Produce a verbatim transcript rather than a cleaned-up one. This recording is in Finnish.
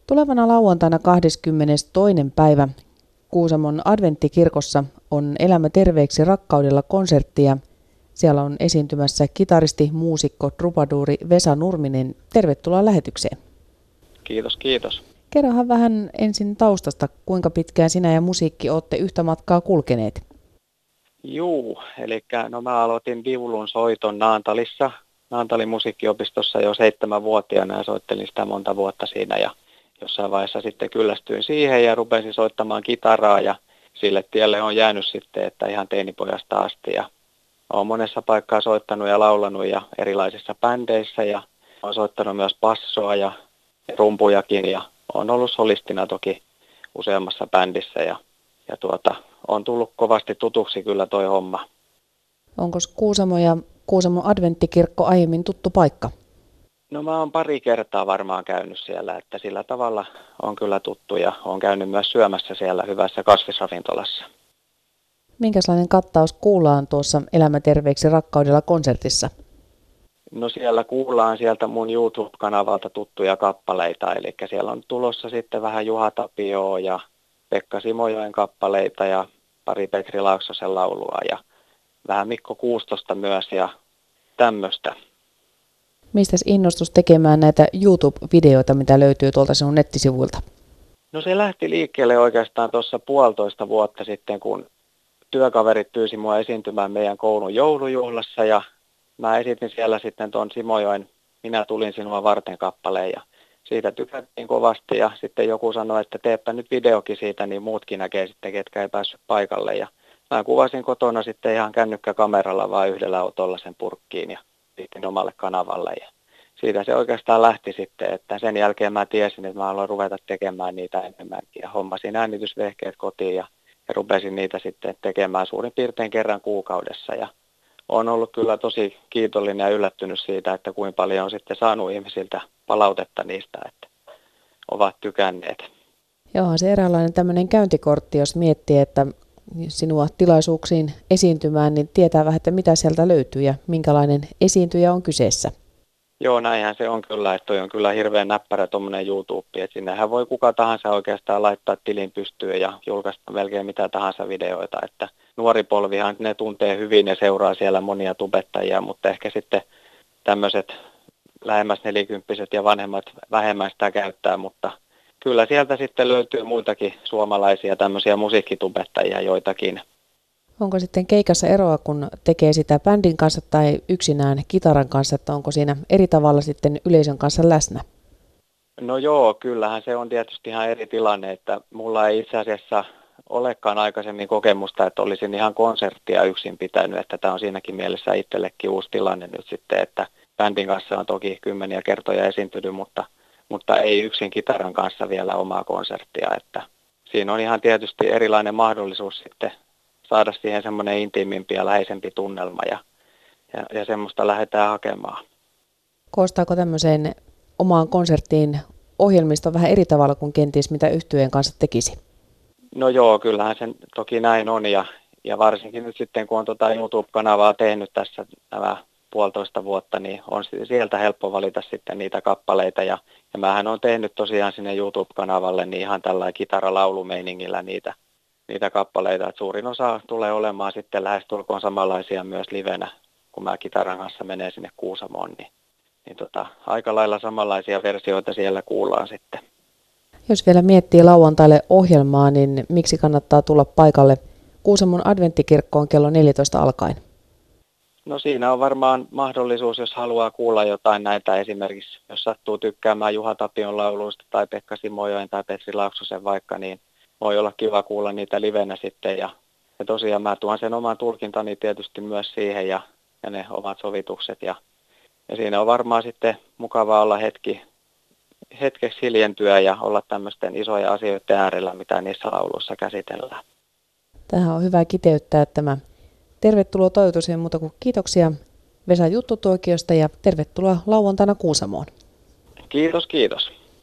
Tulevana lauantaina kahdeskymmenestoinen päivä Kuusamon adventtikirkossa on Elämä terveeksi rakkaudella -konsertti ja siellä on esiintymässä kitaristi, muusikko, trubaduuri Vesa Nurminen. Tervetuloa lähetykseen. Kiitos, kiitos. Kerrohan vähän ensin taustasta, kuinka pitkään sinä ja musiikki olette yhtä matkaa kulkeneet? Juu, eli no mä aloitin viulun soiton Naantalissa, Naantalin musiikkiopistossa jo seitsemänvuotiaana ja soittelin sitä monta vuotta siinä ja jossain vaiheessa sitten kyllästyin siihen ja rupesin soittamaan kitaraa ja sille tielle on jäänyt sitten, että ihan teinipojasta asti ja olen monessa paikkaa soittanut ja laulanut ja erilaisissa bändeissä ja olen soittanut myös bassoa ja rumpujakin ja olen ollut solistina toki useammassa bändissä ja, ja tuota, on tullut kovasti tutuksi kyllä toi homma. Onko Kuusamo ja Kuusamon adventtikirkko aiemmin tuttu paikka? No mä oon pari kertaa varmaan käynyt siellä, että sillä tavalla on kyllä tuttu ja olen käynyt myös syömässä siellä hyvässä kasvisravintolassa. Minkälainen kattaus kuullaan tuossa Elämä terveeksi rakkaudella -konsertissa? No siellä kuullaan sieltä mun YouTube-kanavalta tuttuja kappaleita, eli siellä on tulossa sitten vähän Juha Tapioa ja Pekka Simojoen kappaleita ja pari Petri Laaksosen laulua ja vähän Mikko Kuustosta myös ja tämmöistä. Mistäs innostus tekemään näitä YouTube-videoita, mitä löytyy tuolta sinun nettisivuilta? No se lähti liikkeelle oikeastaan tuossa puolitoista vuotta sitten, kun työkaverit pyysi mua esiintymään meidän koulun joulujuhlassa ja mä esitin siellä sitten tuon Simojoen Minä tulin sinua varten -kappaleen ja siitä tykättiin kovasti ja sitten joku sanoi, että teepä nyt videokin siitä, niin muutkin näkee sitten, ketkä ei päässyt paikalle ja mä kuvasin kotona sitten ihan kännykkäkameralla vaan yhdellä otolla sen purkkiin ja sitten omalle kanavalle ja siitä se oikeastaan lähti sitten, että sen jälkeen mä tiesin, että mä haluan ruveta tekemään niitä enemmänkin ja hommasin äänitysvehkeet kotiin ja, ja rupesin niitä sitten tekemään suurin piirtein kerran kuukaudessa ja olen ollut kyllä tosi kiitollinen ja yllättynyt siitä, että kuinka paljon on sitten saanut ihmisiltä palautetta niistä, että ovat tykänneet. Joo, se eräänlainen tämmöinen käyntikortti, jos miettii, että sinua tilaisuuksiin esiintymään, niin tietää vähän, että mitä sieltä löytyy ja minkälainen esiintyjä on kyseessä. Joo, näinhän se on kyllä, että toi on kyllä hirveän näppärä tuommoinen YouTube, että sinnehän voi kuka tahansa oikeastaan laittaa tilin pystyyn ja julkaista melkein mitä tahansa videoita, että nuori polvihan ne tuntee hyvin ja seuraa siellä monia tubettajia, mutta ehkä sitten tämmöiset lähemmäs nelikymppiset ja vanhemmat vähemmän sitä käyttää, mutta kyllä sieltä sitten löytyy muitakin suomalaisia tämmöisiä musiikkitubettajia joitakin. Onko sitten keikassa eroa, kun tekee sitä bändin kanssa tai yksinään kitaran kanssa, että onko siinä eri tavalla sitten yleisön kanssa läsnä? No joo, kyllähän se on tietysti ihan eri tilanne, että mulla ei itse asiassa olekaan aikaisemmin kokemusta, että olisin ihan konserttia yksin pitänyt, että tämä on siinäkin mielessä itsellekin uusi tilanne nyt sitten, että bändin kanssa on toki kymmeniä kertoja esiintynyt, mutta, mutta ei yksin kitaran kanssa vielä omaa konserttia, että siinä on ihan tietysti erilainen mahdollisuus sitten saada siihen semmoinen intiimimpi ja läheisempi tunnelma ja, ja, ja semmoista lähdetään hakemaan. Koostaako tämmöiseen omaan konserttiin ohjelmista vähän eri tavalla kuin kenties mitä yhtyeen kanssa tekisi? No joo, kyllähän se toki näin on ja, ja varsinkin nyt sitten kun on tuota YouTube-kanavaa tehnyt tässä nämä puolitoista vuotta, niin on sieltä helppo valita sitten niitä kappaleita ja, ja mähän on tehnyt tosiaan sinne YouTube-kanavalle niin ihan tällainen kitaralaulumeiningillä niitä niitä kappaleita, että suurin osa tulee olemaan sitten lähestulkoon samanlaisia myös livenä, kun mä kitaran kanssa menen sinne Kuusamoon, niin, niin tota, aika lailla samanlaisia versioita siellä kuullaan sitten. Jos vielä miettii lauantaille ohjelmaa, niin miksi kannattaa tulla paikalle Kuusamon adventtikirkkoon kello neljätoista alkaen? No siinä on varmaan mahdollisuus, jos haluaa kuulla jotain näitä esimerkiksi, jos sattuu tykkäämään Juha Tapion lauluista tai Pekka Simojoen tai Petri Laaksosen vaikka, niin voi olla kiva kuulla niitä livenä sitten ja, ja tosiaan mä tuon sen oman tulkintani tietysti myös siihen ja, ja ne omat sovitukset ja, ja siinä on varmaan sitten mukava olla hetki, hetkeksi hiljentyä ja olla tämmöisten isojen asioiden äärellä, mitä niissä lauluissa käsitellään. Tähän on hyvä kiteyttää tämä. Tervetuloa toivotus, ei muuta kuin kiitoksia Vesa Juttutuokiosta ja tervetuloa lauantaina Kuusamoon. Kiitos, kiitos.